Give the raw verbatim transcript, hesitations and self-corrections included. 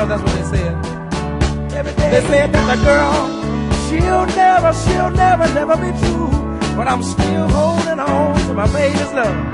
girls, that's what they said. They said that the girl, she'll never, she'll never, never be true. But I'm still holding on to my baby's love.